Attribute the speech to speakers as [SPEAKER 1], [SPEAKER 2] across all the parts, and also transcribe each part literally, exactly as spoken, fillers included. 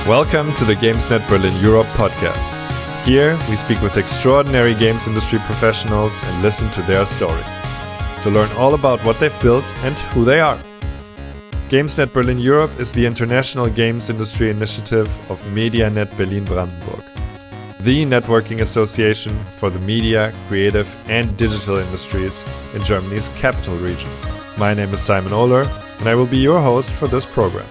[SPEAKER 1] Welcome to the GamesNet Berlin Europe podcast. Here, we speak with extraordinary games industry professionals and listen to their story, to learn all about what they've built and who they are. GamesNet Berlin Europe is the international games industry initiative of MediaNet Berlin Brandenburg, the networking association for the media, creative and digital industries in Germany's capital region. My name is Simon Ohler, and I will be your host for this program.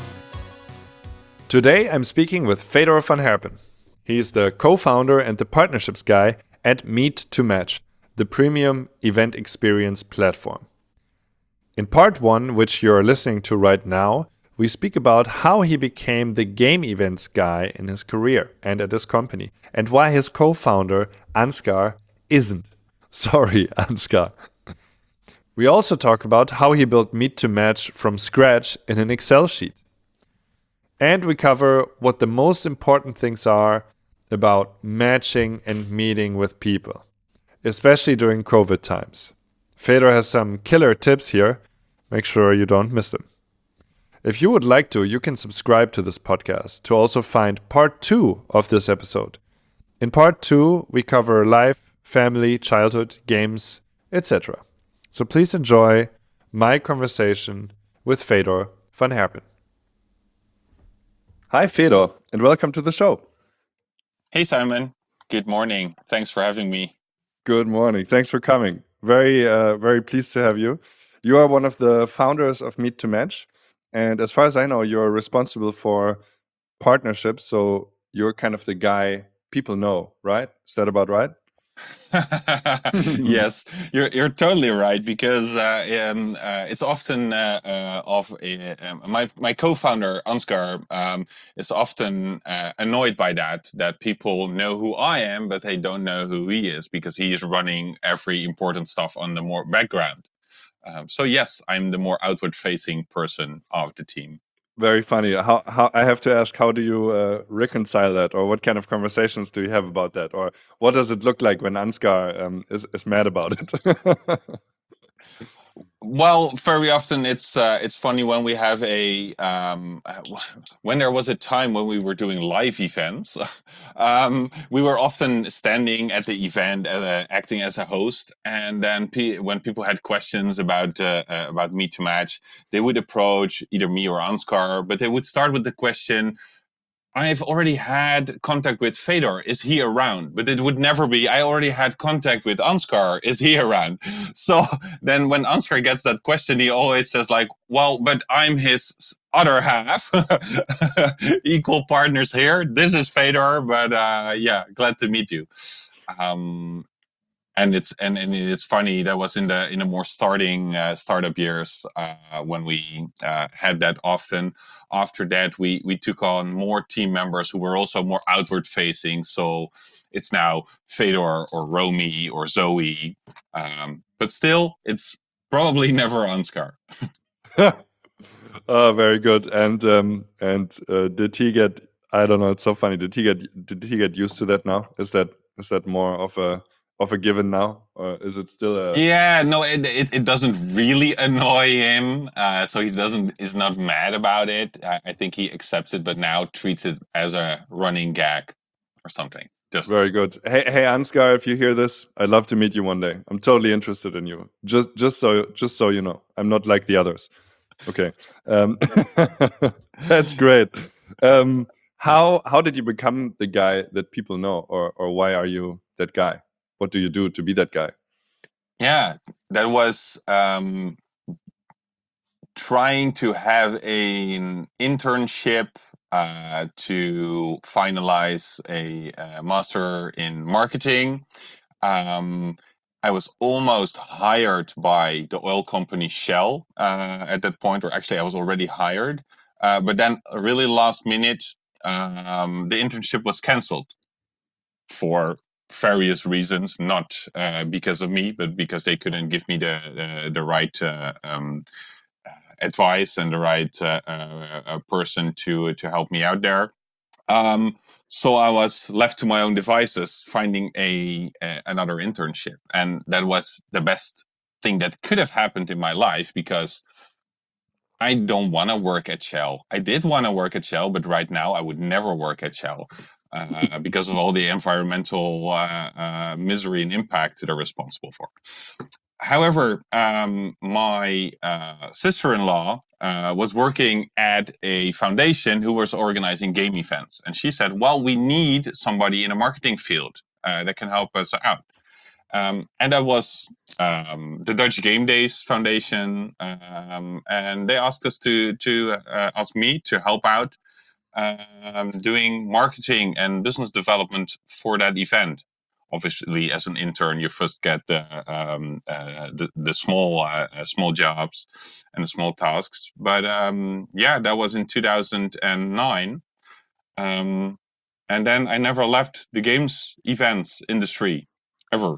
[SPEAKER 1] Today, I'm speaking with Fedor van Herpen. He's the co-founder and the partnerships guy at Meet to Match, the premium event experience platform. In part one, which you're listening to right now, we speak about how he became the game events guy in his career and at his company, and why his co-founder, Ansgar, isn't. Sorry, Ansgar. We also talk about how he built Meet to Match from scratch in an Excel sheet. And we cover what the most important things are about matching and meeting with people, especially during COVID times. Fedor has some killer tips here. Make sure you don't miss them. If you would like to, you can subscribe to this podcast to also find part two of this episode. In part two, we cover life, family, childhood, games, et cetera. So please enjoy my conversation with Fedor van Herpen. Hi, Fedor, and welcome to the show.
[SPEAKER 2] Hey, Simon. Good morning. Thanks for having me.
[SPEAKER 1] Good morning. Thanks for coming. Very, uh, very pleased to have you. You are one of the founders of Meet to Match, and as far as I know, you're responsible for partnerships. So you're kind of the guy people know, right? Is that about right?
[SPEAKER 2] Yes, you're you're totally right, because uh, um, uh, it's often uh, uh, of uh, um, my my co-founder Ansgar um, is often uh, annoyed by that that people know who I am, but they don't know who he is, because he is running every important stuff on the more background. Um, so yes, I'm the more outward-facing person of the team.
[SPEAKER 1] Very funny. How, how I have to ask, how do you uh, reconcile that, or what kind of conversations do you have about that, or what does it look like when Ansgar um, is is mad about it?
[SPEAKER 2] Well, very often it's uh, it's funny when we have a um, when there was a time when we were doing live events, um, we were often standing at the event, uh, acting as a host, and then pe- when people had questions about uh, uh, about Meet to Match, they would approach either me or Ansgar, but they would start with the question, I've already had contact with Fedor. Is he around? But it would never be, I already had contact with Ansgar. Is he around? So then when Ansgar gets that question, he always says like, well, but I'm his other half. Equal partners here. This is Fedor, but uh, yeah, glad to meet you. Um, And it's and, and it's funny, that was in the in the more starting uh, startup years uh, when we uh, had that often. After that, we we took on more team members who were also more outward facing. So it's now Fedor or Romy or Zoe, um, but still, it's probably never Ansgar.
[SPEAKER 1] Oh, very good. And um, and uh, did he get? I don't know. It's so funny. Did he get? Did he get used to that now? Is that is that more of a of a given now, or is it still a?
[SPEAKER 2] Yeah, no, it it, it doesn't really annoy him. Uh, so he doesn't is not mad about it. I, I think he accepts it, but now treats it as a running gag or something. Just
[SPEAKER 1] Very good. Hey, hey, Ansgar, if you hear this, I'd love to meet you one day. I'm totally interested in you. Just, just so, just so you know, I'm not like the others. Okay, um, that's great. Um, how how did you become the guy that people know, or or why are you that guy? What do you do to be that guy?
[SPEAKER 2] Yeah, that was um, trying to have a, an internship uh, to finalize a, a master in marketing. Um, I was almost hired by the oil company Shell uh, at that point, or actually I was already hired. Uh, but then, really last minute, um, the internship was cancelled for various reasons, not uh, because of me, but because they couldn't give me the the, the right uh, um, advice and the right uh, uh, person to to help me out there. Um, so I was left to my own devices, finding a, a another internship, and that was the best thing that could have happened in my life, because I don't want to work at Shell. I did want to work at Shell, but right now I would never work at Shell uh, because of all the environmental uh, uh, misery and impact they're responsible for. However, um, my uh, sister-in-law uh, was working at a foundation who was organizing game events. And she said, well, we need somebody in a marketing field uh, that can help us out. Um, and that was um, the Dutch Game Days Foundation. Um, and they asked us to, to uh, ask me to help out um, doing marketing and business development for that event. Obviously, as an intern, you first get the um, uh, the, the small uh, small jobs and the small tasks. But um, yeah, that was in two thousand nine, um, and then I never left the games events industry ever.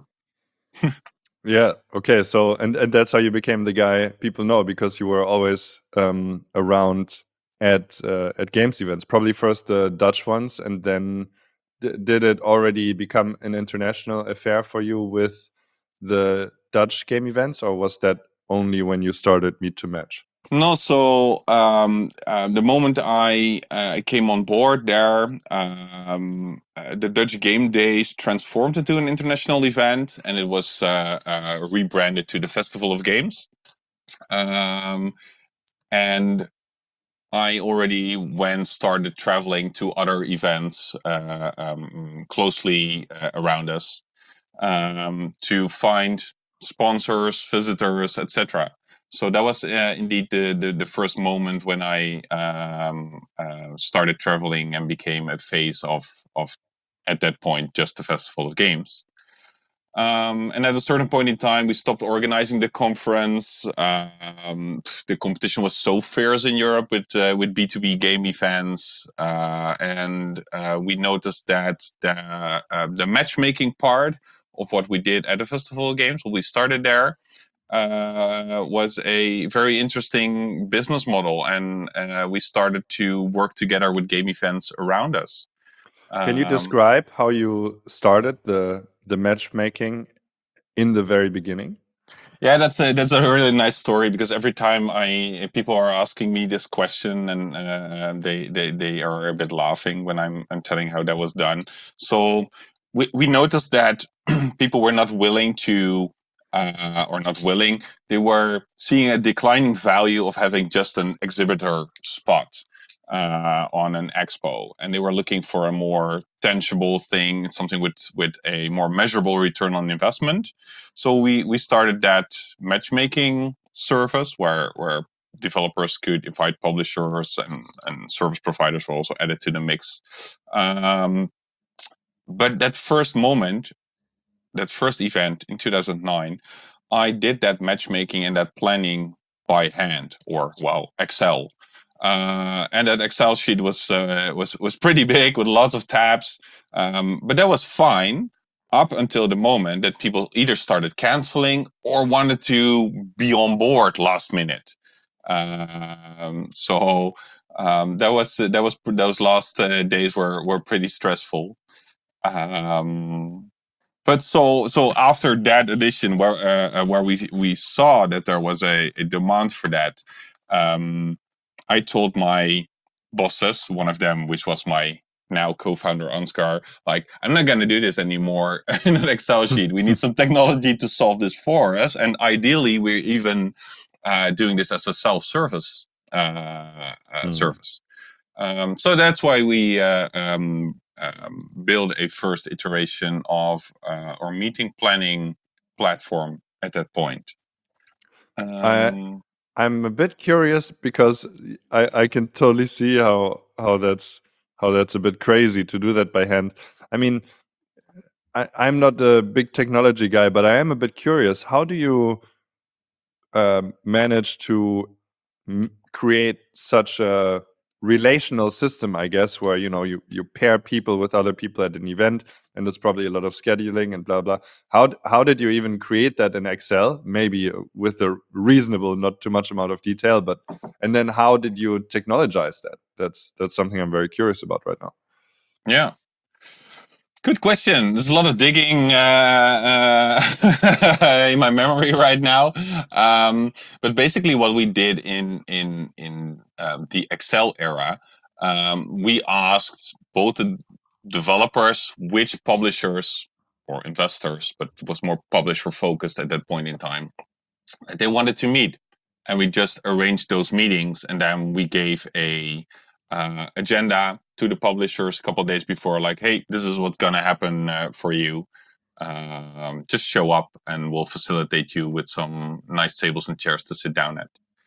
[SPEAKER 1] Yeah. Okay. So, and and that's how you became the guy people know, because you were always um, around at uh, at games events. Probably first the Dutch ones, and then d- did it already become an international affair for you with the Dutch game events, or was that only when you started Meet to Match?
[SPEAKER 2] No, so um, uh, the moment I uh, came on board there, um, uh, the Dutch Game Days transformed into an international event, and it was uh, uh, rebranded to the Festival of Games. Um, and I already went started traveling to other events uh, um, closely uh, around us um, to find sponsors, visitors, et cetera. So that was uh, indeed the, the, the first moment when I um, uh, started traveling and became a face of of at that point just the Festival of Games. Um, and at a certain point in time, we stopped organizing the conference. Um, the competition was so fierce in Europe with uh, with B two B game events, uh, and uh, we noticed that the uh, the matchmaking part of what we did at the Festival of Games, when we started there, uh, was a very interesting business model, and uh, we started to work together with game events around us.
[SPEAKER 1] Can you
[SPEAKER 2] Um,
[SPEAKER 1] describe how you started the the matchmaking in the very beginning?
[SPEAKER 2] Yeah, that's a that's a really nice story, because every time I people are asking me this question, and uh, they they they are a bit laughing when I'm I'm telling how that was done. So we we noticed that people were not willing to. Uh, or not willing, they were seeing a declining value of having just an exhibitor spot uh, on an expo, and they were looking for a more tangible thing, something with with a more measurable return on investment. So we we started that matchmaking service where where developers could invite publishers, and, and service providers were also added to the mix. Um, but that first moment, that first event in two thousand nine, I did that matchmaking and that planning by hand, or well, Excel. Uh, and that Excel sheet was uh, was was pretty big with lots of tabs, um, but that was fine up until the moment that people either started canceling or wanted to be on board last minute. Um, so um, that was that was those last uh, days were were pretty stressful. Um, but so so after that edition, where uh, uh, where we we saw that there was a, a demand for that, um, I told my bosses, one of them, which was my now co-founder Ansgar, like, I'm not going to do this anymore in an Excel sheet. We need some technology to solve this for us, and ideally, we're even uh, doing this as a self-service uh, uh,
[SPEAKER 1] Mm.
[SPEAKER 2] service. Um, so that's why we uh, um, um, build a first iteration of uh, our meeting planning platform at that point.
[SPEAKER 1] I
[SPEAKER 2] Um,
[SPEAKER 1] I'm a bit curious because I I can totally see how how that's how that's a bit crazy to do that by hand. I mean, I, I'm not a big technology guy, but I am a bit curious. How do you um, manage to m- create such a relational system, I guess, where you know you you pair people with other people at an event, and there's probably a lot of scheduling and blah blah. How d- how did you even create that in Excel? Maybe uh, with a reasonable, not too much amount of detail, but and then how did you technologize that? That's that's something I'm very curious about right now.
[SPEAKER 2] yeah. Good question. There's a lot of digging uh, uh, in my memory right now. Um, but basically, what we did in in in um, the Excel era, um, we asked both the developers which publishers or investors, but it was more publisher focused at that point in time, they wanted to meet, and we just arranged those meetings, and then we gave a uh, agenda to the publishers a couple of days before, like, hey, this is what's going to happen uh, for you. Um, just show up, and we'll facilitate you with some nice tables and chairs to sit down at.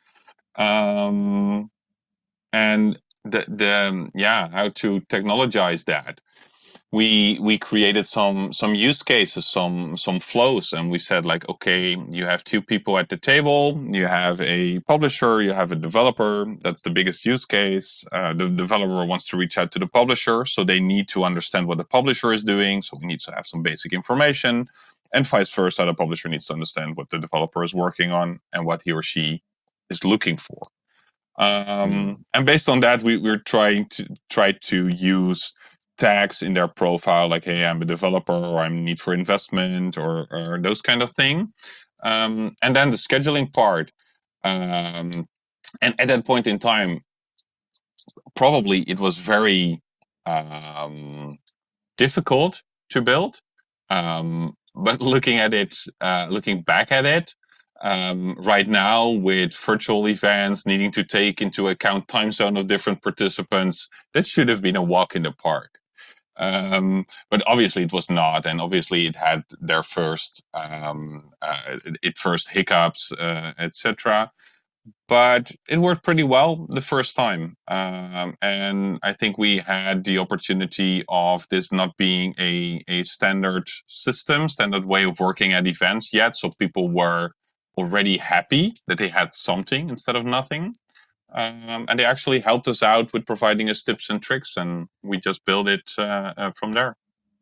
[SPEAKER 2] Um, and the the yeah, how to technologize that. We we created some some use cases, some some flows, and we said, like, okay, you have two people at the table, you have a publisher, you have a developer. That's the biggest use case. Uh, the developer wants to reach out to the publisher, so they need to understand what the publisher is doing, so we need to have some basic information, and vice versa, the publisher needs to understand what the developer is working on and what he or she is looking for. Um, mm. And based on that, we, we're trying to try to use tags in their profile, like, hey, I'm a developer, or I'm in need for investment, or, or those kind of thing. Um, and then the scheduling part. Um, and at that point in time, probably it was very um, difficult to build. Um, but looking at it, uh, looking back at it, um, right now with virtual events needing to take into account time zone of different participants, that should have been a walk in the park. Um, but obviously it was not, and obviously it had their first, um, uh, it first hiccups, uh, et cetera. But it worked pretty well the first time, um, and I think we had the opportunity of this not being a a standard system, standard way of working at events yet. So people were already happy that they had something instead of nothing. Um, and they actually helped us out with providing us tips and tricks, and we just built it uh, uh, from there.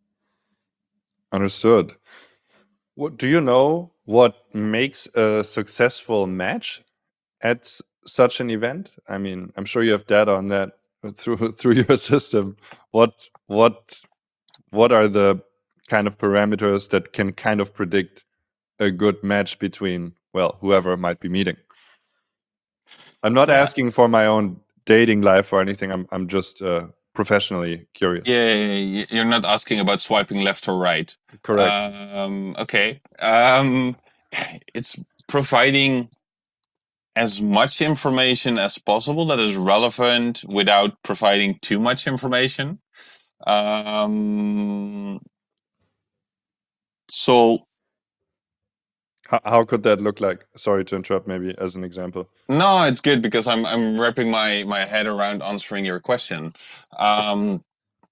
[SPEAKER 1] Understood. What do you know what makes a successful match at s- such an event? I mean, I'm sure you have data on that through through your system. What what what are the kind of parameters that can kind of predict a good match between, well, whoever might be meeting? I'm not
[SPEAKER 2] Yeah.
[SPEAKER 1] asking for my own dating life or anything. I'm I'm just uh, professionally curious.
[SPEAKER 2] Yeah, you're not asking about swiping left or right.
[SPEAKER 1] Correct.
[SPEAKER 2] Um, okay. Um, it's providing as much information as possible that is relevant without providing too much information. Um, so
[SPEAKER 1] How, how could that look like? Sorry to interrupt, maybe as an example.
[SPEAKER 2] no, it's good because I'm I'm wrapping my my head around answering your question. Um,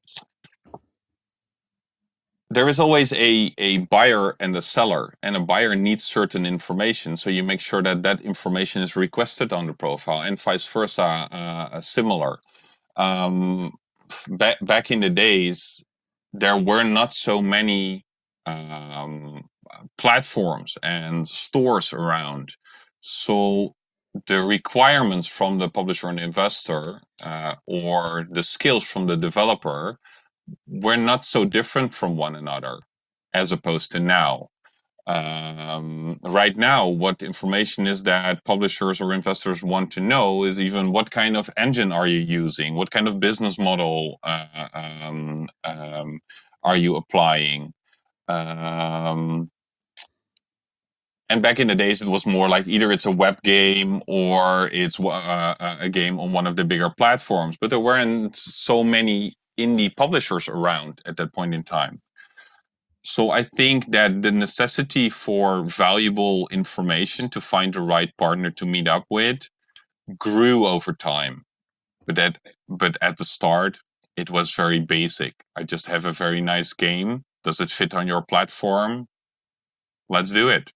[SPEAKER 2] there is always a a buyer and a seller, and a buyer needs certain information, so you make sure that that information is requested on the profile, and vice versa, uh, similar. Um, back back in the days, there were not so many um, platforms and stores around, so the requirements from the publisher and investor, uh, or the skills from the developer, were not so different from one another as opposed to now. Um, right now, what information is that publishers or investors want to know is even what kind of engine are you using? What kind of business model uh, um, um, are you applying? Um, and back in the days, it was more like either it's a web game or it's uh, a game on one of the bigger platforms. But there weren't so many indie publishers around at that point in time. So I think that the necessity for valuable information to find the right partner to meet up with grew over time. But that but at the start it was very basic. I just have a very nice game. Does it fit on your platform? Let's do it.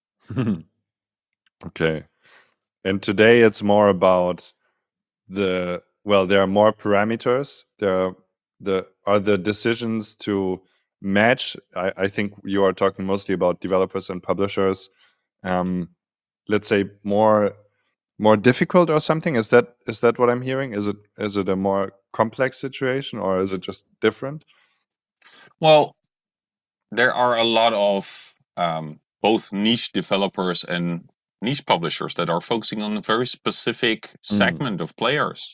[SPEAKER 1] Okay. And today it's more about the, well, there are more parameters. There are the are the decisions to match. I, I think you are talking mostly about developers and publishers. Um, let's say more more difficult or something. Is that is that what I'm hearing? Is it is it a more complex situation, or is it just different?
[SPEAKER 2] Well, there are a lot of um, both niche developers and niche publishers that are focusing on a very specific segment mm. of players.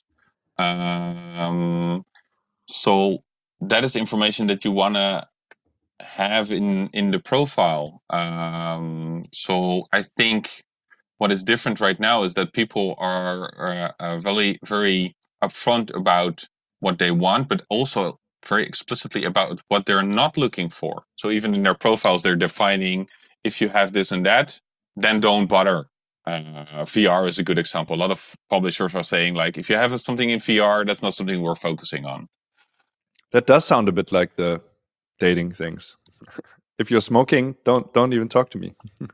[SPEAKER 2] Um, so that is information that you want to have in in the profile. Um, so I think what is different right now is that people are, are uh, very very upfront about what they want, but also very explicitly about what they're not looking for. So even in their profiles, they're defining, if you have this and that, then don't bother. Uh, V R is a good example. A lot of publishers are saying, like, if you have something in V R, that's not something we're focusing on.
[SPEAKER 1] That does sound a bit like the dating things. If you're smoking, don't don't even talk to me.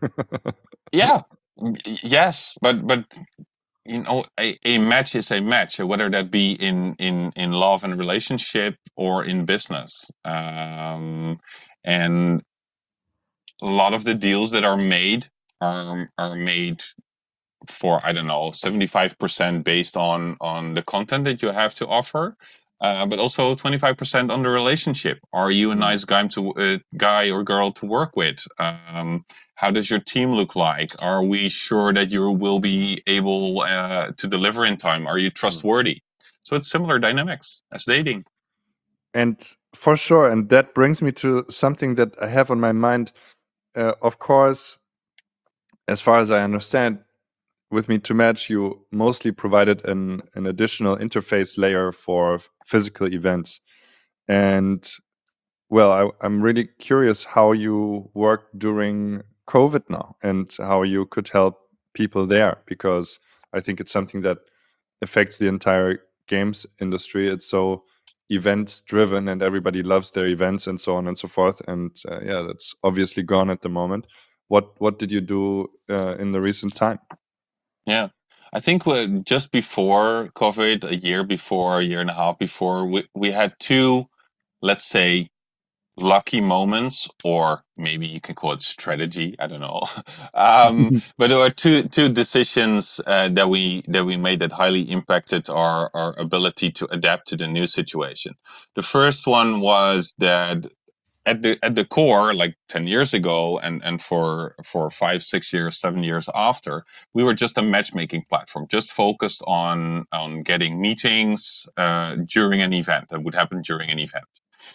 [SPEAKER 2] Yeah, yes, but but you know, a, a match is a match, whether that be in in in love and relationship or in business. Um, and a lot of the deals that are made are are made for, I don't know, seventy-five percent based on on the content that you have to offer, uh, but also twenty-five percent on the relationship. Are you a nice guy to uh, guy or girl to work with? Um, how does your team look like? Are we sure that you will be able uh, to deliver in time? Are you trustworthy? So it's similar dynamics as dating.
[SPEAKER 1] And for sure, and that brings me to something that I have on my mind. Uh, of course, as far as I understand, with Meet to Match, you mostly provided an, an additional interface layer for physical events. And well, I, I'm really curious how you worked during COVID now and how you could help people there, because I think it's something that affects the entire games industry. It's so events driven and everybody loves their events and so on and so forth. And uh, yeah, that's obviously gone at the moment. What what did you do uh, in the recent time?
[SPEAKER 2] Yeah, I think we, just before COVID, a year before, a year and a half before, we, we had two, let's say, lucky moments, or maybe you can call it strategy. I don't know. um, but there were two two decisions uh, that we that we made that highly impacted our our ability to adapt to the new situation. The first one was that at the at the core, like ten years ago, and and for for five, six years, seven years after, we were just a matchmaking platform, just focused on on getting meetings uh, during an event that would happen during an event.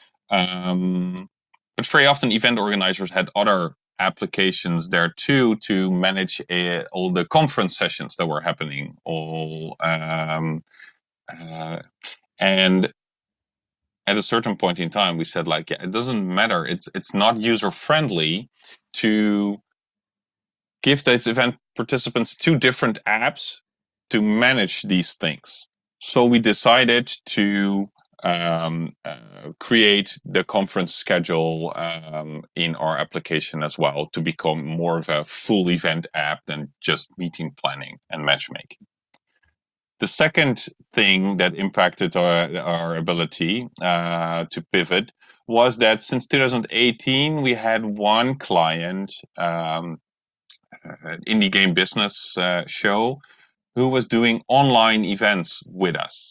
[SPEAKER 2] Um, but very often, event organizers had other applications there too to manage uh, all the conference sessions that were happening. All um, uh, and at a certain point in time, we said, like, yeah, it doesn't matter. It's it's not user friendly to give these event participants two different apps to manage these things. So we decided to um, uh, create the conference schedule um, in our application as well, to become more of a full event app than just meeting planning and matchmaking. The second thing that impacted our, our ability uh, to pivot was that since two thousand eighteen, we had one client, um, an indie game business uh, show, who was doing online events with us.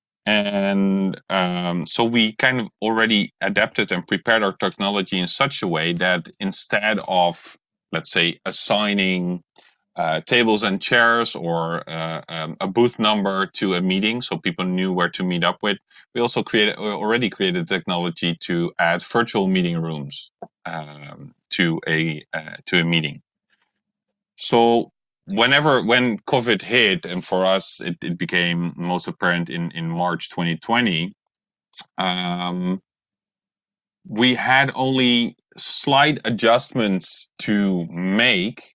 [SPEAKER 2] And um, so we kind of already adapted and prepared our technology in such a way that instead of, let's say, assigning uh, tables and chairs or uh, um, a booth number to a meeting so people knew where to meet up with, we also created already created technology to add virtual meeting rooms um, to a uh, to a meeting. So whenever when COVID hit, and for us it, it became most apparent in, in March twenty twenty, um, we had only slight adjustments to make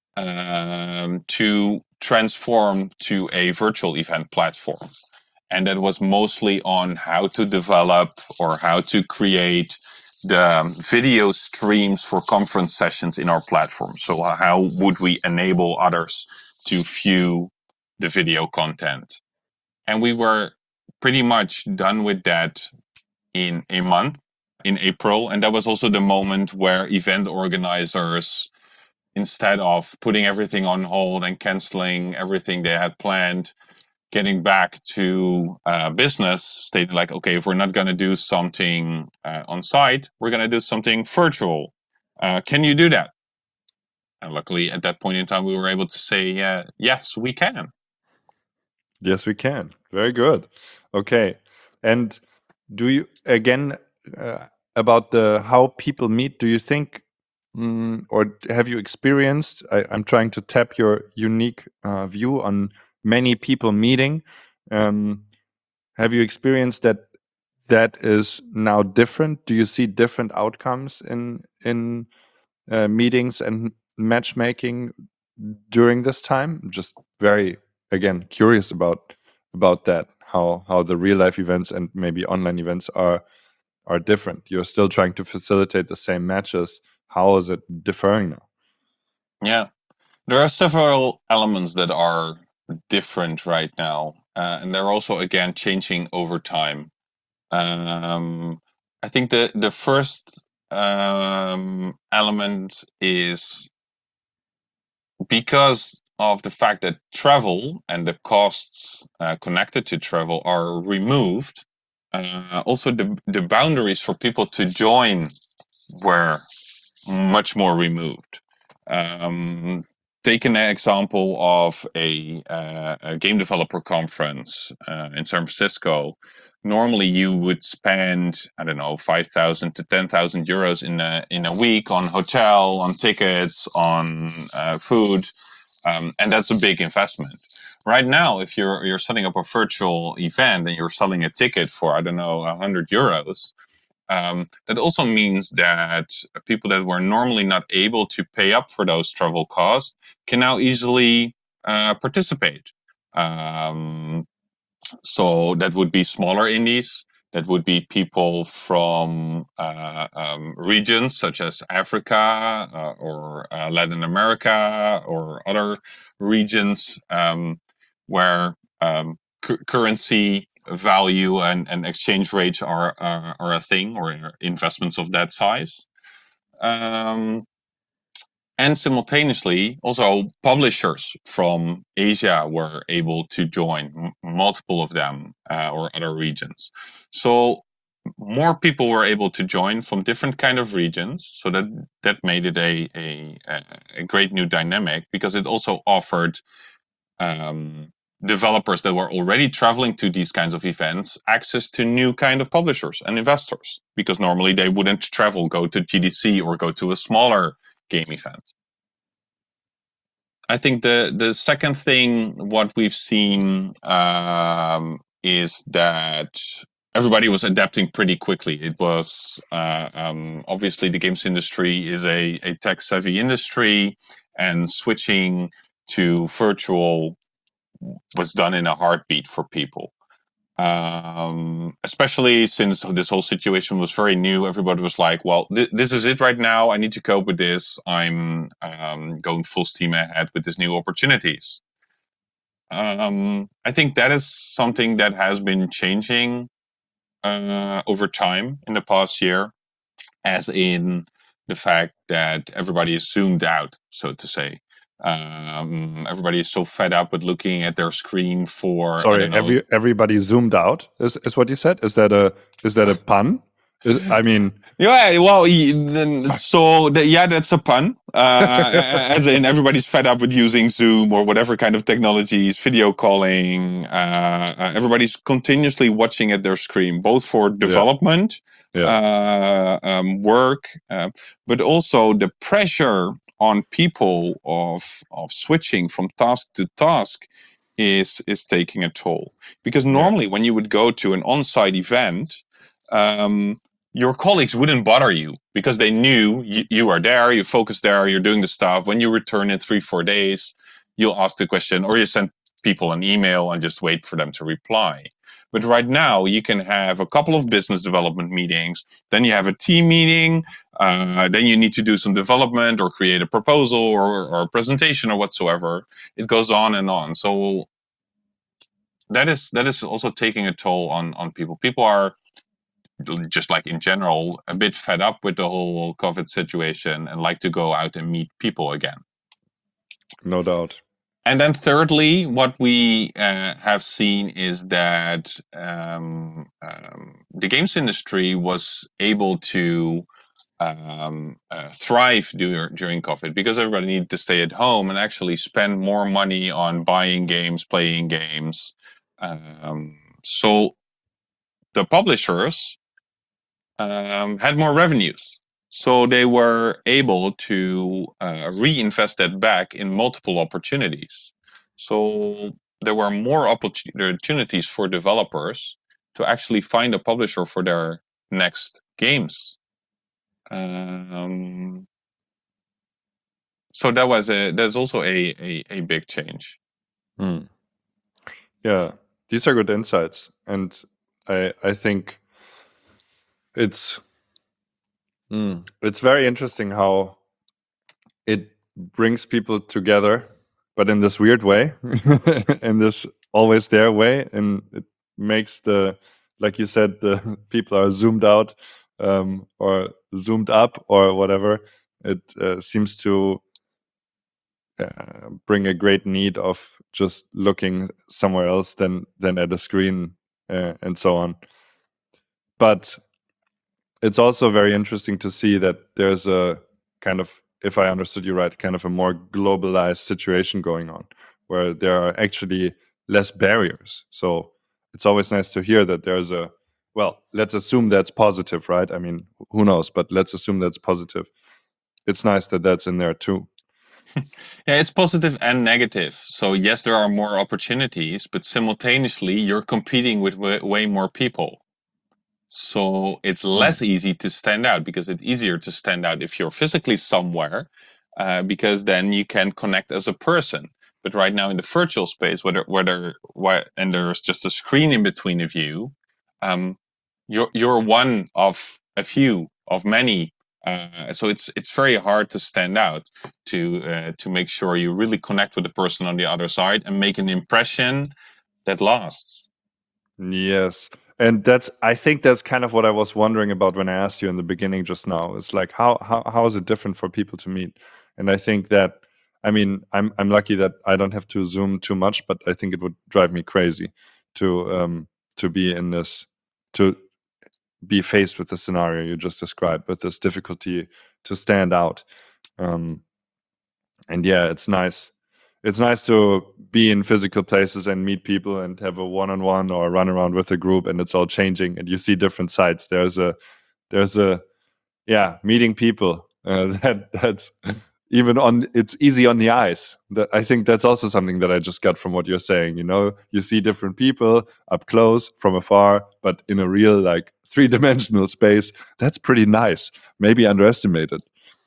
[SPEAKER 2] um, to transform to a virtual event platform. And that was mostly on how to develop or how to create the video streams for conference sessions in our platform. So how would we enable others to view the video content? And we were pretty much done with that in a month, in April. And that was also the moment where event organizers, instead of putting everything on hold and canceling everything they had planned, getting back to uh, business, stating like, okay, if we're not going to do something uh, on site, we're going to do something virtual. Uh, can you do that? And luckily, at that point in time, we were able to say, uh, yes, we can.
[SPEAKER 1] Yes, we can. Very good. Okay. And do you, again, uh, about the how people meet, do you think, mm, or have you experienced, I, I'm trying to tap your unique uh, view on many people meeting. Um, have you experienced that that is now different? Do you see different outcomes in in uh, meetings and matchmaking during this time? I'm just very, again, curious about about that. How how the real life events and maybe online events are are different. You're still trying to facilitate the same matches. How is it differing now?
[SPEAKER 2] Yeah, there are several elements that are different right now, uh, and they're also again changing over time. Um, I think the the first um, element is because of the fact that travel and the costs uh, connected to travel are removed. Uh, also, the the boundaries for people to join were much more removed. Um, take an example of a, uh, a game developer conference uh, in San Francisco. Normally, you would spend I don't know five thousand to ten thousand euros in a in a week on hotel, on tickets, on uh, food, um, and that's a big investment. Right now, if you're you're setting up a virtual event and you're selling a ticket for I don't know a hundred euros, um, that also means that people that were normally not able to pay up for those travel costs can now easily uh, participate. Um, so that would be smaller indies. That would be people from uh, um, regions such as Africa uh, or uh, Latin America or other regions um, where um, cu- currency value and, and exchange rates are, are are a thing, or investments of that size. Um, and simultaneously, also publishers from Asia were able to join, m- multiple of them, uh, or other regions. So more people were able to join from different kind of regions. So that that made it a a, a great new dynamic, because it also offered um, developers that were already traveling to these kinds of events access to new kind of publishers and investors, because normally they wouldn't travel, go to G D C or go to a smaller game event. I think the the second thing what we've seen um, is that everybody was adapting pretty quickly. It was uh, um, obviously the games industry is a, a tech savvy industry, and switching to virtual was done in a heartbeat for people. Um, especially since this whole situation was very new, everybody was like, "Well, th- this is it right now. I need to cope with this. I'm um, going full steam ahead with these new opportunities." Um, I think that is something that has been changing uh, over time in the past year, as in the fact that everybody is zoomed out, so to say. Um, everybody is so fed up with looking at their screen for I
[SPEAKER 1] Sorry,
[SPEAKER 2] don't know.
[SPEAKER 1] every everybody zoomed out. Is is what you said? Is that a is that a pun? Is, I mean,
[SPEAKER 2] Yeah, well, y- then, so the, yeah, that's a pun. Uh, as in, everybody's fed up with using Zoom or whatever kind of technologies, video calling. Uh, uh, everybody's continuously watching at their screen, both for development,
[SPEAKER 1] yeah.
[SPEAKER 2] uh, um, work, uh, but also the pressure on people of of switching from task to task is is taking a toll. Because normally, when you would go to an on-site event, um, your colleagues wouldn't bother you because they knew you, you are there, you focus there, you're doing the stuff. When you return in three, four days, you'll ask the question, or you send people an email and just wait for them to reply. But right now, you can have a couple of business development meetings, then you have a team meeting, uh, then you need to do some development or create a proposal or, or a presentation or whatsoever. It goes on and on. So that is that is also taking a toll on on people. People are, just like in general, a bit fed up with the whole COVID situation and like to go out and meet people again.
[SPEAKER 1] No doubt.
[SPEAKER 2] and then thirdly, what we uh, have seen is that um, um, the games industry was able to um, uh, thrive dur- during COVID because everybody needed to stay at home and actually spend more money on buying games, playing games. Um, so the publishers um, had more revenues. So they were able to uh, reinvest that back in multiple opportunities. So there were more opportunities for developers to actually find a publisher for their next games. Um, so that was a that's also a a, a big change.
[SPEAKER 1] Hmm. Yeah, these are good insights, and I I think it's mm, it's very interesting how it brings people together, but in this weird way, in this always there way, and it makes the, like you said, the people are zoomed out um, or zoomed up or whatever. It uh, seems to uh, bring a great need of just looking somewhere else than than at a screen uh, and so on. But it's also very interesting to see that there's a kind of, if I understood you right, kind of a more globalized situation going on where there are actually less barriers. So it's always nice to hear that there's a, well, let's assume that's positive, right? I mean, who knows, but let's assume that's positive. It's nice that that's in there too.
[SPEAKER 2] Yeah, it's positive and negative. So yes, there are more opportunities, but simultaneously you're competing with way, way more people. So it's less
[SPEAKER 1] Mm.
[SPEAKER 2] easy to stand out because it's easier to stand out if you're physically somewhere, uh, because then you can connect as a person. But right now in the virtual space, whether whether why, and there's just a screen in between of you, um, you're you're one of a few of many. Uh, so it's it's very hard to stand out to uh, to make sure you really connect with the person on the other side and make an impression that lasts.
[SPEAKER 1] Yes. And that's, I think that's kind of what I was wondering about when I asked you in the beginning just now. It's like how how how is it different for people to meet? And I think that, I mean, I'm I'm lucky that I don't have to Zoom too much, but I think it would drive me crazy to um to be in this, to be faced with the scenario you just described, with this difficulty to stand out. Um and yeah, it's nice. It's nice to be in physical places and meet people and have a one-on-one or run around with a group, and it's all changing and you see different sides. There's a there's a yeah, meeting people uh, that that's even on, it's easy on the eyes. That, I think that's also something that I just got from what you're saying. You know, you see different people up close, from afar, but in a real, like, three-dimensional space. That's pretty nice. Maybe underestimated.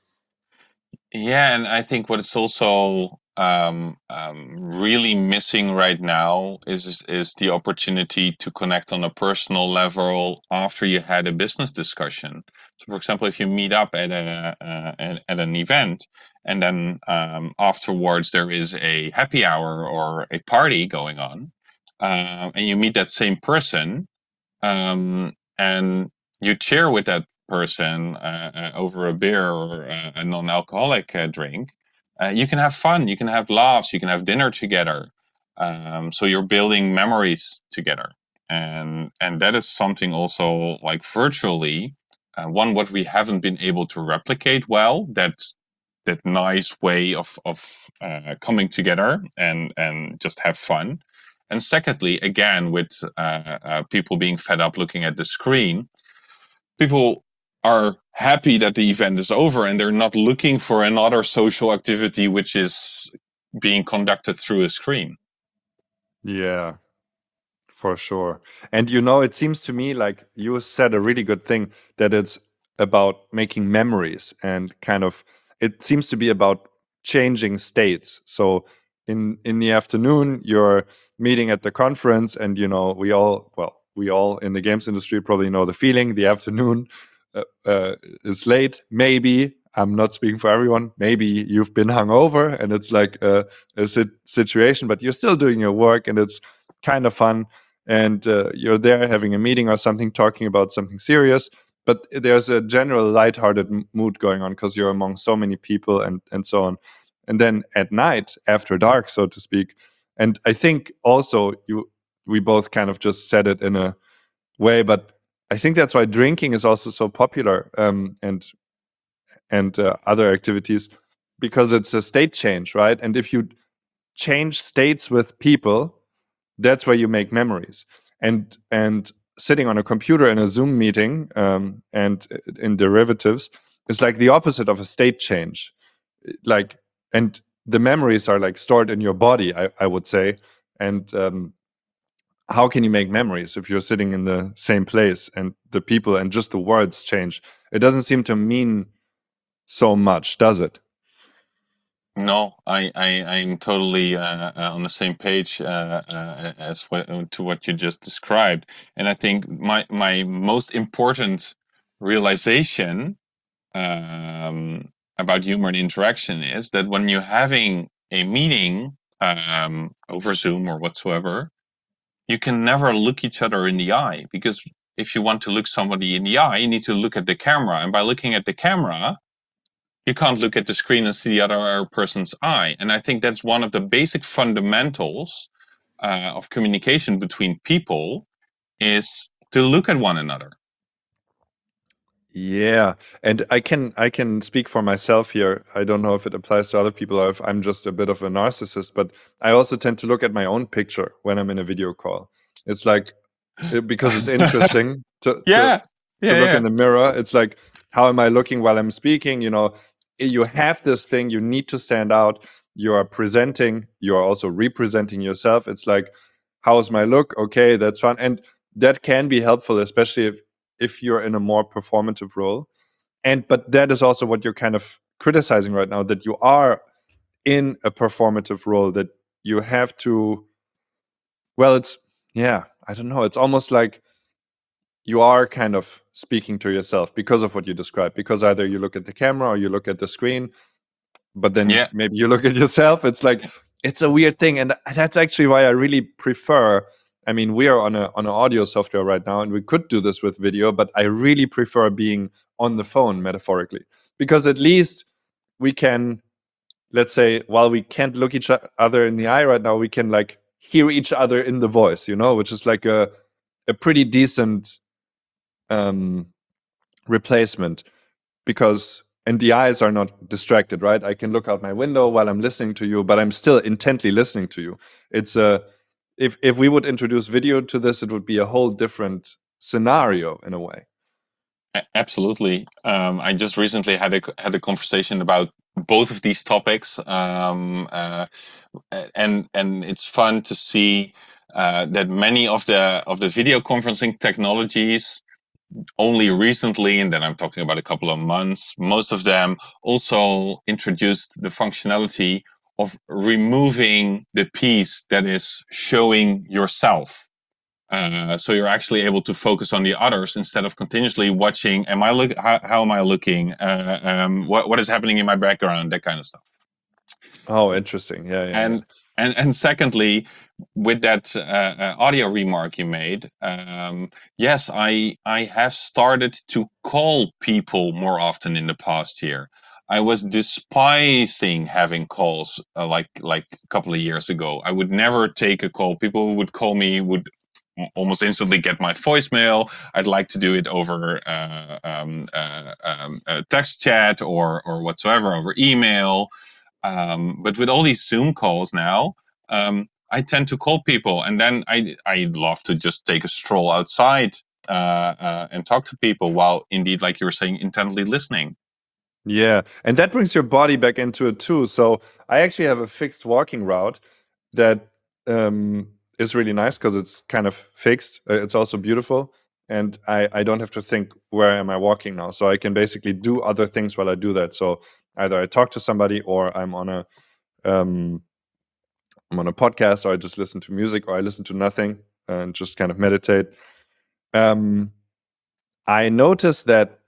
[SPEAKER 2] Yeah, and I think what it's also um, um, really missing right now is is the opportunity to connect on a personal level after you had a business discussion. So, for example, if you meet up at a uh, at, at an event, and then um, afterwards there is a happy hour or a party going on, uh, and you meet that same person, um, and you cheer with that person uh, uh, over a beer or uh, a non-alcoholic uh, drink, uh, you can have fun, you can have laughs, you can have dinner together. Um, so you're building memories together, and and that is something also like virtually, uh, one what we haven't been able to replicate well. That that nice way of of uh, coming together and and just have fun. And secondly, again, with uh, uh, people being fed up looking at the screen, people are happy that the event is over and they're not looking for another social activity which is being conducted through a screen.
[SPEAKER 1] Yeah, for sure. And you know, it seems to me like you said a really good thing, that it's about making memories and kind of, it seems to be about changing states. So in in the afternoon you're meeting at the conference, and you know, we all, well, we all in the games industry probably know the feeling. The afternoon uh, uh, is late. Maybe, I'm not speaking for everyone, maybe you've been hungover and it's like a, a sit- situation, but you're still doing your work and it's kind of fun, and uh, you're there having a meeting or something, talking about something serious, but there's a general lighthearted m- mood going on because you're among so many people and and so on. And then at night, after dark, so to speak. And I think also you we both kind of just said it in a way, but I think that's why drinking is also so popular, um, and and uh, other activities, because it's a state change, right? And if you change states with people, that's where you make memories. And and sitting on a computer in a Zoom meeting, um, and in derivatives is like the opposite of a state change. Like, and the memories are like stored in your body, I, I would say. And um, how can you make memories if you're sitting in the same place and the people and just the words change? It doesn't seem to mean so much, does it?
[SPEAKER 2] No, I, I I'm totally uh, uh, on the same page uh, uh, as what, to what you just described, and I think my my most important realization um, about human interaction is that when you're having a meeting um, over Zoom or whatsoever, you can never look each other in the eye, because if you want to look somebody in the eye, you need to look at the camera, and by looking at the camera, you can't look at the screen and see the other person's eye. And I think that's one of the basic fundamentals uh, of communication between people, is to look at one another.
[SPEAKER 1] Yeah, and I can I can speak for myself here. I don't know if it applies to other people or if I'm just a bit of a narcissist, but I also tend to look at my own picture when I'm in a video call. It's like it, because it's interesting to
[SPEAKER 2] yeah.
[SPEAKER 1] to
[SPEAKER 2] Yeah,
[SPEAKER 1] to look
[SPEAKER 2] yeah.
[SPEAKER 1] in the mirror. It's like, how am I looking while I'm speaking? You know, you have this thing. You need to stand out. You are presenting. You are also representing yourself. It's like, how's my look? Okay, that's fun, and that can be helpful, especially if if you're in a more performative role. And but that is also what you're kind of criticizing right now, that you are in a performative role, that you have to, well, it's, yeah, I don't know, it's almost like you are kind of speaking to yourself because of what you described, because either you look at the camera or you look at the screen, but then
[SPEAKER 2] Yeah.
[SPEAKER 1] maybe you look at yourself. It's like, it's a weird thing, and that's actually why I really prefer, I mean, we are on a on an audio software right now, and we could do this with video, but I really prefer being on the phone, metaphorically, because at least we can, let's say, while we can't look each other in the eye right now, we can like hear each other in the voice, you know, which is like a a pretty decent um, replacement, because and the eyes are not distracted, right? I can look out my window while I'm listening to you, but I'm still intently listening to you. It's a if if we would introduce video to this, it would be a whole different scenario in a way.
[SPEAKER 2] Absolutely. Um, I just recently had a had a conversation about both of these topics, um, uh, and and it's fun to see uh, that many of the of the video conferencing technologies only recently, and then I'm talking about a couple of months, most of them also introduced the functionality of removing the piece that is showing yourself. Uh, so you're actually able to focus on the others instead of continuously watching. Am I look? How, how am I looking? Uh, um, what what is happening in my background? That kind of stuff.
[SPEAKER 1] Oh, interesting. Yeah, yeah.
[SPEAKER 2] And
[SPEAKER 1] yeah.
[SPEAKER 2] and and secondly, with that uh, uh, audio remark you made, um, yes, I I have started to call people more often in the past year. I was despising having calls uh, like like a couple of years ago. I would never take a call. People who would call me would almost instantly get my voicemail. I'd like to do it over uh, um, uh, um, uh, text chat or or whatsoever, over email. Um, but with all these Zoom calls now, um, I tend to call people, and then I I love to just take a stroll outside uh, uh, and talk to people while, indeed, like you were saying, intently listening.
[SPEAKER 1] Yeah, and that brings your body back into it too. So I actually have a fixed walking route that um, is really nice because it's kind of fixed. Uh, It's also beautiful, and I I don't have to think, where am I walking now. So I can basically do other things while I do that. So either I talk to somebody, or I'm on a um, I'm on a podcast, or I just listen to music, or I listen to nothing and just kind of meditate. Um, I notice that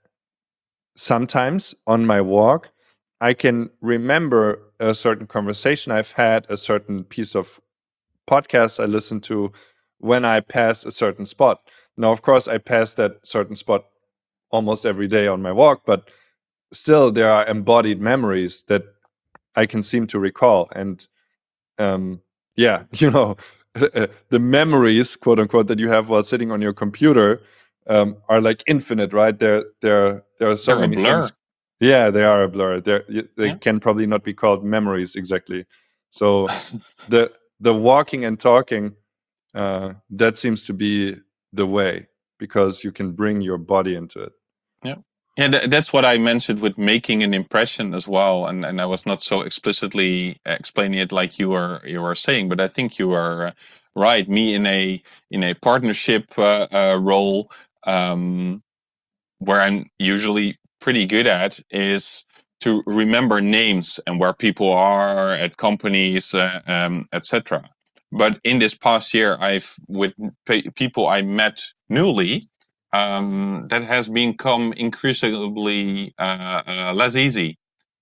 [SPEAKER 1] sometimes on my walk, I can remember a certain conversation I've had, a certain piece of podcast I listened to, when I pass a certain spot. Now, of course, I pass that certain spot almost every day on my walk, but still there are embodied memories that I can seem to recall. And um, yeah, you know, the memories, quote unquote, that you have while sitting on your computer um, are like infinite, right? There, there, there are so
[SPEAKER 2] They're a
[SPEAKER 1] many
[SPEAKER 2] blur.
[SPEAKER 1] things. Yeah, they are a blur. They're, they
[SPEAKER 2] Yeah.
[SPEAKER 1] can probably not be called memories exactly. So the the walking and talking, uh, that seems to be the way, because you can bring your body into it.
[SPEAKER 2] Yeah. Yeah, th- that's what I mentioned with making an impression as well, and, and I was not so explicitly explaining it like you were you were saying, but I think you are uh, right. Me in a in a partnership uh, uh, role, um, where I'm usually pretty good at is to remember names and where people are at companies, uh, um, et cetera. But in this past year, I've with pe- people I met newly, um, that has become increasingly uh, uh, less easy.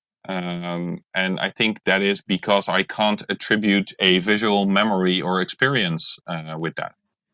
[SPEAKER 2] Um, and I think that is because I can't attribute a visual memory or experience uh, with that.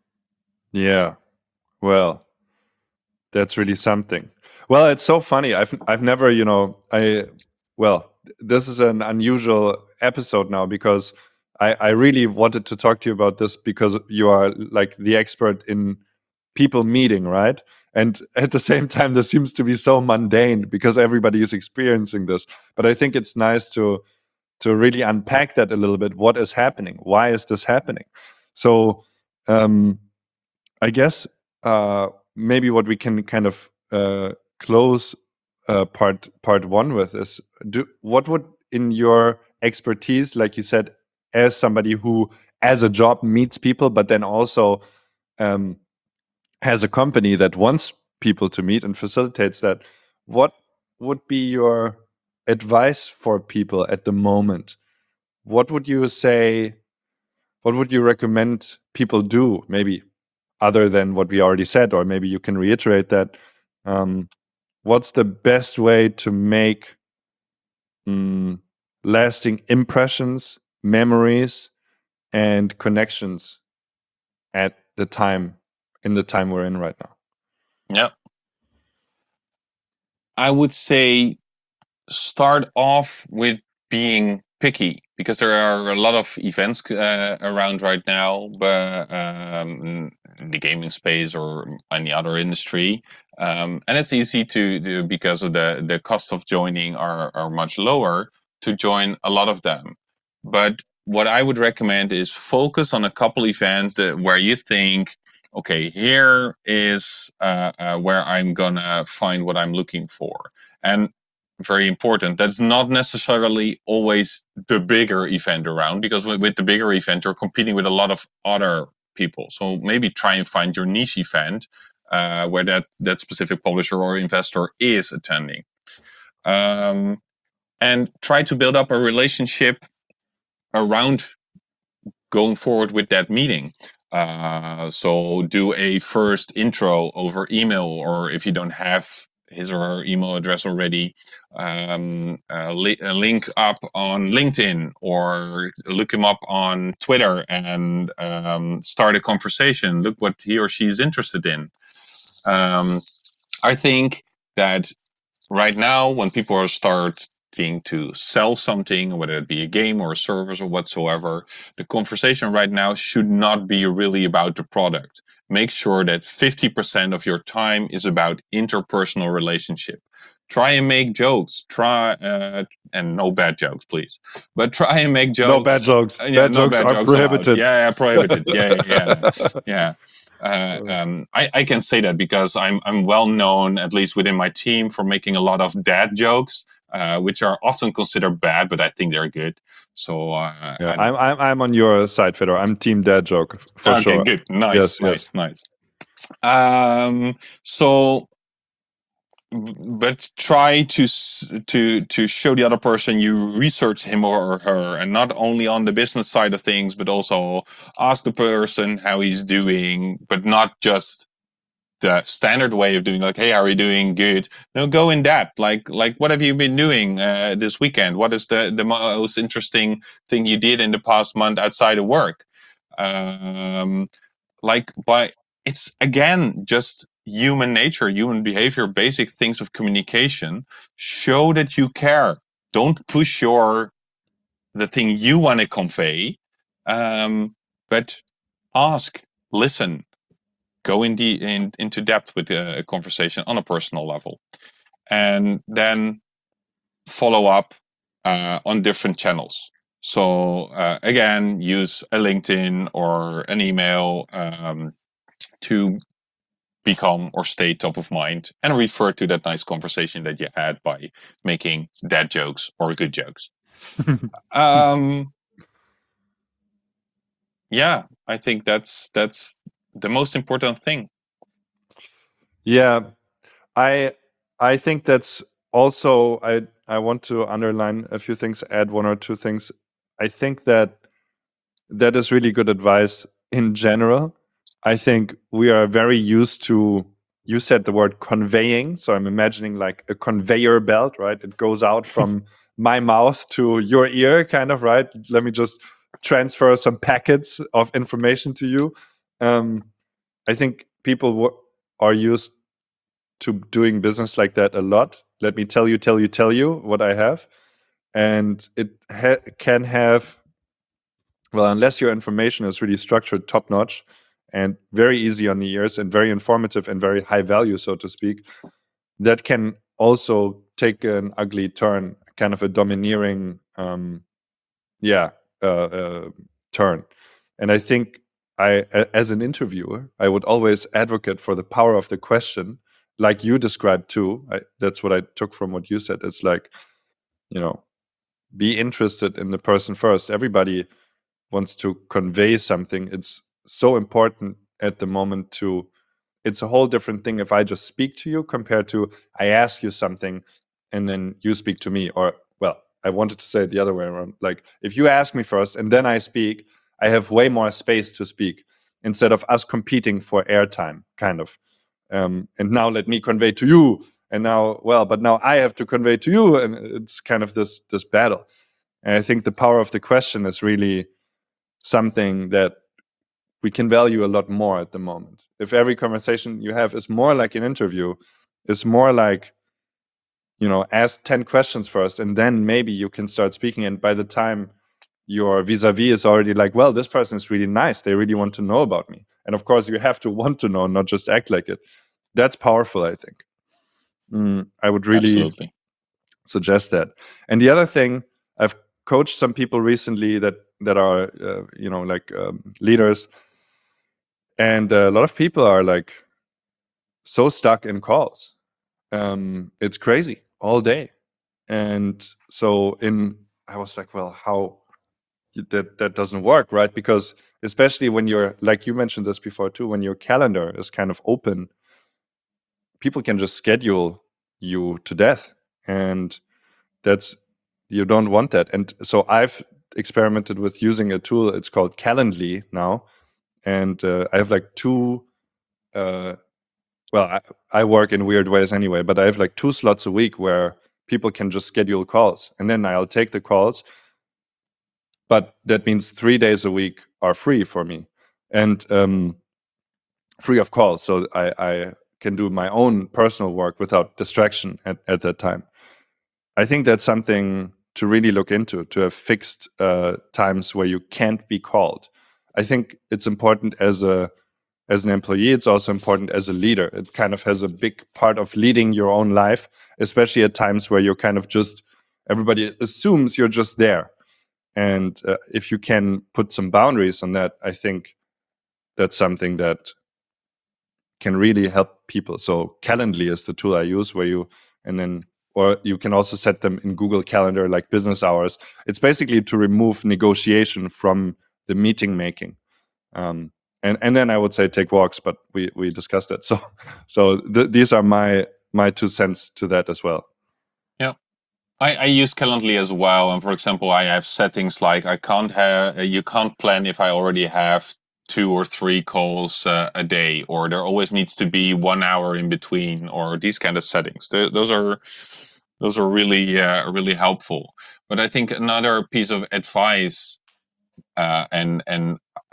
[SPEAKER 1] Yeah. Well, that's really something. Well, it's so funny. I've I've never, you know, I well, this is an unusual episode now, because I I really wanted to talk to you about this, because you are like the expert in people meeting, right? And at the same time, this seems to be so mundane because everybody is experiencing this. But I think it's nice to to really unpack that a little bit. What is happening? Why is this happening? So um, I guess uh, maybe what we can kind of uh, close uh, part part one with is, do what would, in your expertise, like you said, as somebody who as a job meets people, but then also um, has a company that wants people to meet and facilitates that, what would be your advice for people at the moment? What would you say? What would you recommend people do? Maybe other than what we already said, or maybe you can reiterate that. Um, what's the best way to make mm, lasting impressions, memories, and connections at the time, in the time we're in right now?
[SPEAKER 2] Yeah. I would say start off with being picky, because there are a lot of events uh, around right now, but um, in the gaming space or any other industry, um, and it's easy to do because of the the cost of joining are are much lower to join a lot of them. But what I would recommend is focus on a couple events that where you think, okay, here is uh, uh, where I'm gonna find what I'm looking for. And very important, that's not necessarily always the bigger event around, because with, with the bigger event you're competing with a lot of other people. So maybe try and find your niche event uh, where that that specific publisher or investor is attending, um, and try to build up a relationship around going forward with that meeting. Uh, so do a first intro over email, or if you don't have his or her email address already, um, uh, li- uh, link up on LinkedIn or look him up on Twitter and um, start a conversation. Look what he or she is interested in. Um, I think that right now, when people are starting to sell something, whether it be a game or a service or whatsoever, the conversation right now should not be really about the product. Make sure that fifty percent of your time is about interpersonal relationship. Try and make jokes. Try uh, and no bad jokes, please. But try and make jokes.
[SPEAKER 1] No bad jokes.
[SPEAKER 2] Uh, yeah,
[SPEAKER 1] Bad
[SPEAKER 2] no
[SPEAKER 1] jokes
[SPEAKER 2] bad
[SPEAKER 1] are
[SPEAKER 2] jokes allowed.
[SPEAKER 1] prohibited.
[SPEAKER 2] Yeah, yeah, prohibited. Yeah, yeah, yeah. yeah. Uh, um, I, I can say that because I'm I'm well known, at least within my team, for making a lot of dad jokes, uh, which are often considered bad, but I think they're good. So uh,
[SPEAKER 1] Yeah,
[SPEAKER 2] and,
[SPEAKER 1] I'm I'm I'm on your side, Fedor. I'm team dad joke for
[SPEAKER 2] okay,
[SPEAKER 1] sure.
[SPEAKER 2] good, nice,
[SPEAKER 1] Yes,
[SPEAKER 2] nice,
[SPEAKER 1] yes.
[SPEAKER 2] nice. Um, so but try to to to show the other person you research him or her, and not only on the business side of things, but also ask the person how he's doing, but not just the standard way of doing, like, hey, how are you doing? Good. No, go in depth. Like, like what have you been doing uh, this weekend? What is the the most interesting thing you did in the past month outside of work? Um, like, by it's again just human nature, human behavior, basic things of communication. Show that you care. Don't push your the thing you want to convey, um, but ask, listen, go in the, in, into depth with a conversation on a personal level, and then follow up uh, on different channels. So uh, again, use a LinkedIn or an email um, to become or stay top of mind, and refer to that nice conversation that you had by making dad jokes or good jokes. um, yeah, I think that's that's the most important thing.
[SPEAKER 1] Yeah, I I think that's also I I want to underline a few things, add one or two things. I think that that is really good advice in general. I think we are very used to, you said the word conveying, so I'm imagining like a conveyor belt, right? It goes out from my mouth to your ear, kind of, right? Let me just transfer some packets of information to you. Um, I think people w- are used to doing business like that a lot. Let me tell you, tell you, tell you what I have. And it ha- can have, well, unless your information is really structured top notch and very easy on the ears and very informative and very high value, so to speak, that can also take an ugly turn, kind of a domineering, um, yeah, uh, uh, turn. And I think I, a- as an interviewer, I would always advocate for the power of the question, like you described too. I, that's what I took from what you said. It's like, you know, be interested in the person first. Everybody wants to convey something. It's so important at the moment to, it's a whole different thing if I just speak to you compared to I ask you something and then you speak to me. Or, well, I wanted to say it the other way around. Like, if you ask me first and then I speak, I have way more space to speak instead of us competing for airtime, kind of. Um, and now let me convey to you. And now, well, but now I have to convey to you. And it's kind of this this battle. And I think the power of the question is really something that we can value a lot more at the moment. If every conversation you have is more like an interview, is more like, you know, ask ten questions first and then maybe you can start speaking. And by the time your vis-a-vis is already like, well, this person is really nice, they really want to know about me. And of course, you have to want to know, not just act like it. That's powerful, I think. Mm, I would really
[SPEAKER 2] Absolutely.
[SPEAKER 1] suggest that. And the other thing, I've coached some people recently that that are, uh, you know, like um, leaders, and a lot of people are like so stuck in calls. Um, it's crazy all day. And so in, I was like, well, how that that doesn't work, right? Because especially when you're, like you mentioned this before too, when your calendar is kind of open, people can just schedule you to death, and that's, you don't want that. And so I've experimented with using a tool. It's called Calendly now, and uh, I have like two. Uh, well, I, I work in weird ways anyway, but I have like two slots a week where people can just schedule calls, and then I'll take the calls. But that means three days a week are free for me, and um, free of calls, so I, I can do my own personal work without distraction at, at that time. I think that's something to really look into, to have fixed uh, times where you can't be called. I think it's important as a as an employee. It's also important as a leader. It kind of has a big part of leading your own life, especially at times where you're kind of just, everybody assumes you're just there. And uh, if you can put some boundaries on that, I think that's something that can really help people. So Calendly is the tool I use, where you, and then, or you can also set them in Google Calendar, like business hours. It's basically to remove negotiation from the meeting making. Um, and and then I would say take walks, but we we discussed that. So so th- these are my my two cents to that as well.
[SPEAKER 2] Yeah. I, I use Calendly as well, and for example, I have settings like I can't have you can't plan if I already have two or three calls uh, a day, or there always needs to be one hour in between, or these kind of settings. Th- those are those are really uh, really helpful. But I think another piece of advice, uh, and and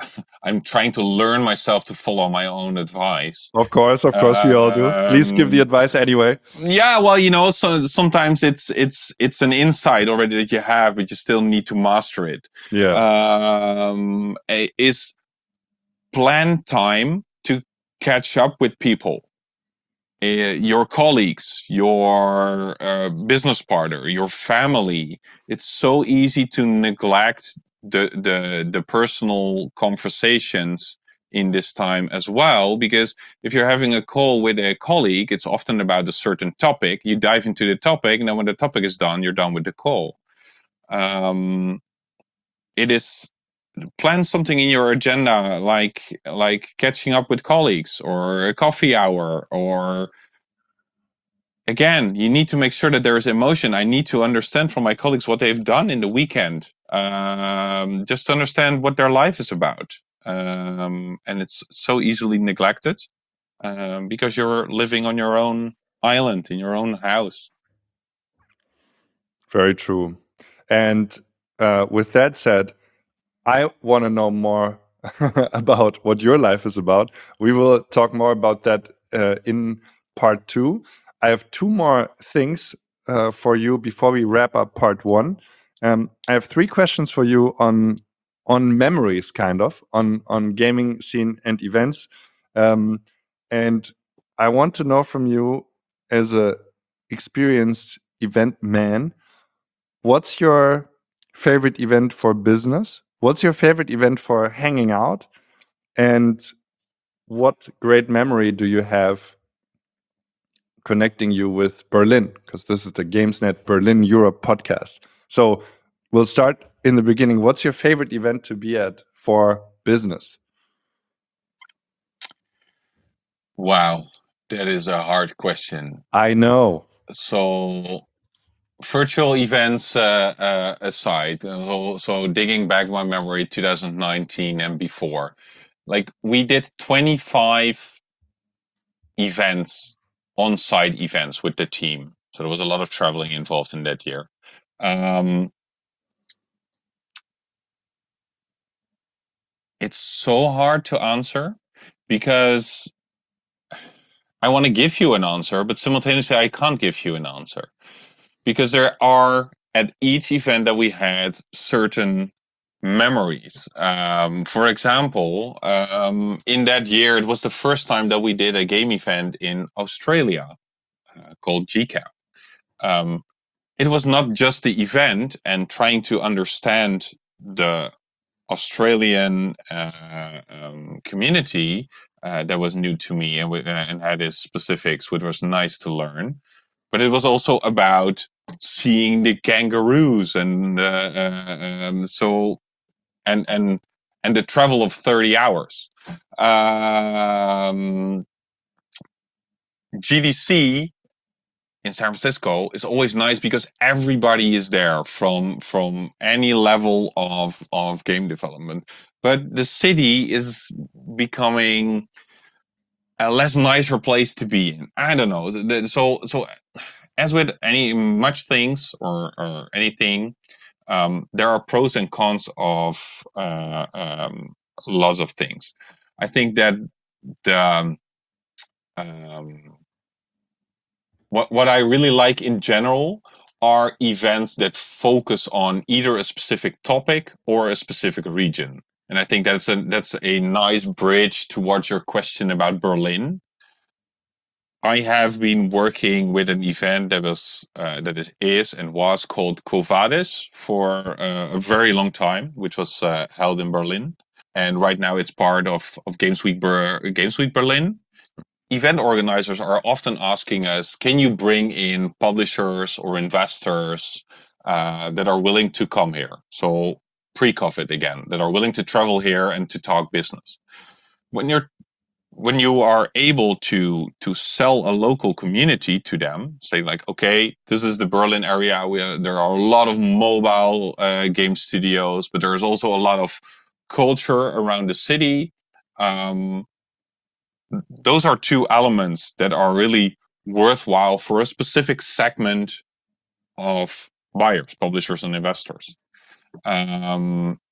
[SPEAKER 2] I'm trying to learn myself to follow my own advice.
[SPEAKER 1] Of course, of course, we all do. Please give the
[SPEAKER 2] Um,
[SPEAKER 1] advice anyway.
[SPEAKER 2] Yeah, well, you know, so sometimes it's it's it's an insight already that you have, but you still need to master it.
[SPEAKER 1] Yeah.
[SPEAKER 2] Um, a- is plan time to catch up with people, uh, your colleagues, your uh, business partner, your family. It's so easy to neglect the the the personal conversations in this time as well, because if you're having a call with a colleague, it's often about a certain topic. You dive into the topic, and then when the topic is done, you're done with the call. Um, it is plan something in your agenda, like like catching up with colleagues or a coffee hour, or again, you need to make sure that there is emotion. I need to understand from my colleagues what they've done in the weekend, um, just to understand what their life is about. Um, and it's so easily neglected um, because you're living on your own island, in your own house.
[SPEAKER 1] Very true. And uh, with that said, I want to know more about what your life is about. We will talk more about that uh, in part two. I have two more things uh, for you before we wrap up part one. Um, I have three questions for you on on memories, kind of on on gaming scene and events. Um, and I want to know from you, as a experienced event man, what's your favorite event for business? What's your favorite event for hanging out? And what great memory do you have connecting you with Berlin? Because this is the GamesNet Berlin Europe podcast. So we'll start in the beginning. What's your favorite event to be at for business?
[SPEAKER 2] Wow, that is a hard question.
[SPEAKER 1] I know.
[SPEAKER 2] So virtual events uh, uh, aside, so, so digging back my memory, two thousand nineteen and before, like we did twenty-five events, on-site events with the team. So there was a lot of traveling involved in that year. Um, it's so hard to answer because I want to give you an answer, but simultaneously I can't give you an answer because there are at each event that we had certain memories. Um, for example, um, in that year, it was the first time that we did a game event in Australia uh, called G CAP. Um, it was not just the event and trying to understand the Australian uh, um, community uh, that was new to me and, uh, and had its specifics, which was nice to learn. But it was also about seeing the kangaroos and uh, uh, um, so and and and the travel of thirty hours. Um, G D C in San Francisco is always nice because everybody is there from from any level of of game development. But the city is becoming a less nicer place to be in. I don't know. So so as with any much things or, or anything, um, there are pros and cons of uh, um, lots of things. I think that the um, what what I really like in general are events that focus on either a specific topic or a specific region. And I think that's a that's a nice bridge towards your question about Berlin. I have been working with an event that was uh, that is, is and was called Covadis for uh, a very long time, which was uh, held in Berlin, and right now it's part of of Games Week Ber- Games Week Berlin. Event organizers are often asking us, "Can you bring in publishers or investors uh, that are willing to come here?" So pre-COVID again, that are willing to travel here and to talk business. When you're when you are able to to sell a local community to them, say like, okay, this is the Berlin area. We are, there are a lot of mobile uh, game studios, but there is also a lot of culture around the city. Um, those are two elements that are really worthwhile for a specific segment of buyers, publishers, and investors. Um,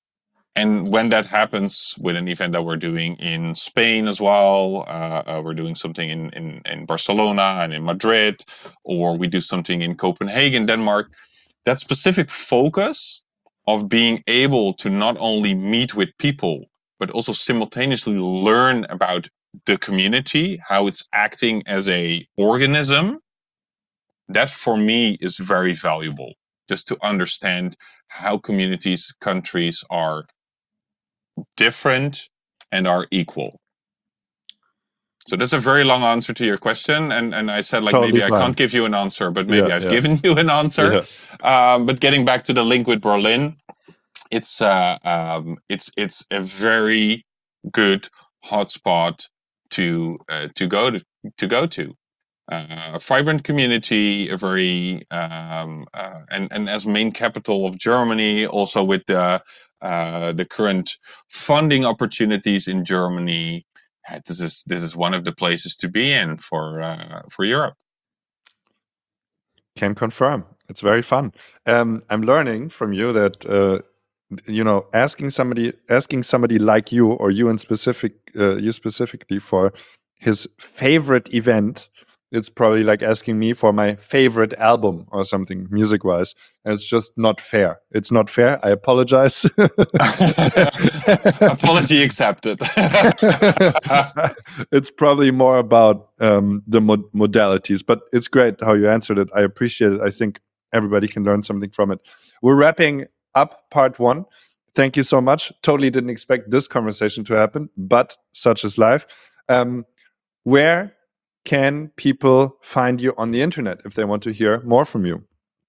[SPEAKER 2] And when that happens with an event that we're doing in Spain as well, uh, uh, we're doing something in, in, in Barcelona and in Madrid, or we do something in Copenhagen, Denmark, that specific focus of being able to not only meet with people, but also simultaneously learn about the community, how it's acting as a organism, that for me is very valuable. Just to understand how communities, countries are different and are equal. So that's a very long answer to your question, and and I said like
[SPEAKER 1] Totally
[SPEAKER 2] maybe
[SPEAKER 1] fine.
[SPEAKER 2] I can't give you an answer, but maybe
[SPEAKER 1] Yeah,
[SPEAKER 2] I've
[SPEAKER 1] yeah.
[SPEAKER 2] given you an answer.
[SPEAKER 1] Yeah.
[SPEAKER 2] Um, but getting back to the link with Berlin, it's uh, um, it's it's a very good hotspot to uh, to go to to go to. Uh, a vibrant community, a very um, uh, and and as main capital of Germany, also with the uh, the current funding opportunities in Germany, uh, this is this is one of the places to be in for uh, for Europe.
[SPEAKER 1] Can confirm. It's very fun. Um, I'm learning from you that uh, you know asking somebody asking somebody like you or you in specific uh, you specifically for his favorite event. It's probably like asking me for my favorite album or something music wise. And it's just not fair. It's not fair. I apologize.
[SPEAKER 2] Apology accepted.
[SPEAKER 1] It's probably more about um, the mod- modalities, but it's great how you answered it. I appreciate it. I think everybody can learn something from it. We're wrapping up part one. Thank you so much. Totally didn't expect this conversation to happen, but such is life. Um, where can people find you on the internet if they want to hear more from you?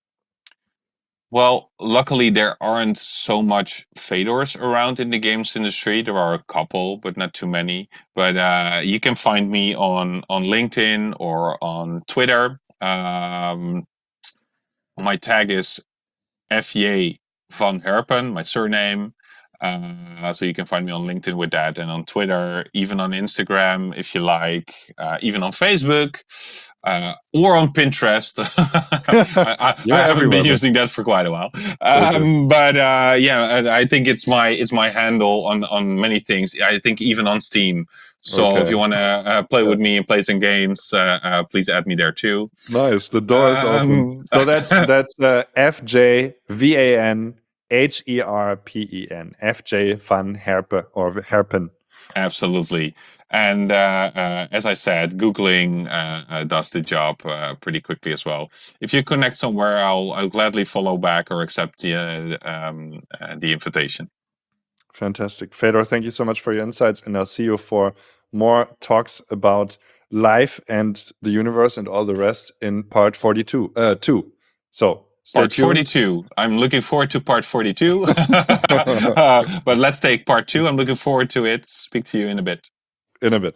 [SPEAKER 2] Well, luckily there aren't so much Fedors around in the games industry. There are a couple, but not too many. But uh, you can find me on, on LinkedIn or on Twitter. Um, my tag is F J van Herpen, my surname. Uh, so you can find me on LinkedIn with that, and on Twitter, even on Instagram if you like, uh, even on Facebook, uh, or on Pinterest. I, I, I haven't been using that for quite a while, um, but uh, yeah, I think it's my it's my handle on on many things. I think even on Steam. So okay. If you want to uh, play yeah. with me and play some games, uh, uh, please add me there too.
[SPEAKER 1] Nice, the door is um, open. So that's that's uh, F J V A N H E R P E N, F J van Herpen or Herpen.
[SPEAKER 2] Absolutely. And uh, uh, as I said, Googling uh, uh, does the job uh, pretty quickly as well. If you connect somewhere, I'll, I'll gladly follow back or accept the, uh, um, uh, the invitation.
[SPEAKER 1] Fantastic. Fedor, thank you so much for your insights, and I'll see you for more talks about life and the universe and all the rest in part forty-two. Uh, two. So stay
[SPEAKER 2] part
[SPEAKER 1] tuned.
[SPEAKER 2] forty-two. I'm looking forward to part forty-two. uh, but let's take part two. I'm looking forward to it. Speak to you in a bit.
[SPEAKER 1] In a bit.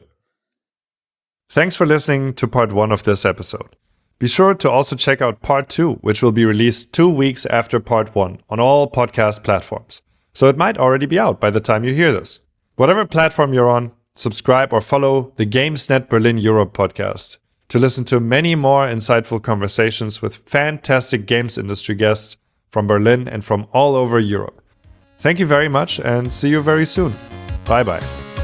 [SPEAKER 1] Thanks for listening to part one of this episode. Be sure to also check out part two, which will be released two weeks after part one on all podcast platforms. So it might already be out by the time you hear this. Whatever platform you're on, subscribe or follow the GamesNet Berlin Europe podcast to listen to many more insightful conversations with fantastic games industry guests from Berlin and from all over Europe. Thank you very much and see you very soon. Bye-bye.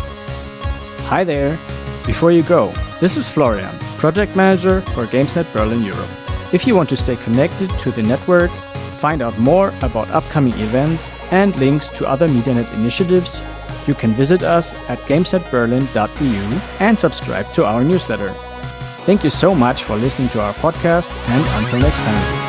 [SPEAKER 3] Hi there. Before you go, this is Florian, Project Manager for GamesNet Berlin Europe. If you want to stay connected to the network, find out more about upcoming events and links to other MediaNet initiatives, you can visit us at gamesnet berlin dot e u and subscribe to our newsletter. Thank you so much for listening to our podcast, and until next time.